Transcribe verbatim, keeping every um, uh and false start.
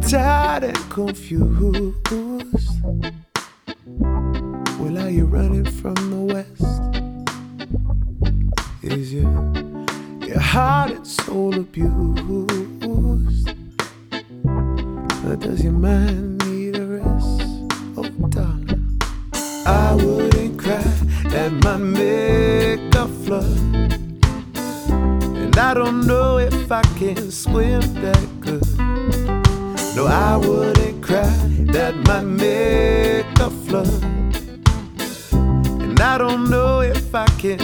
tired and confused. Well, are you running from the West? Is your, your heart and soul abused? Or does your mind need a rest? Oh, darling, I wouldn't cry at my makeup flood, and I don't know if I can swim that good. No, I wouldn't cry that my makeup flood, and I don't know if I can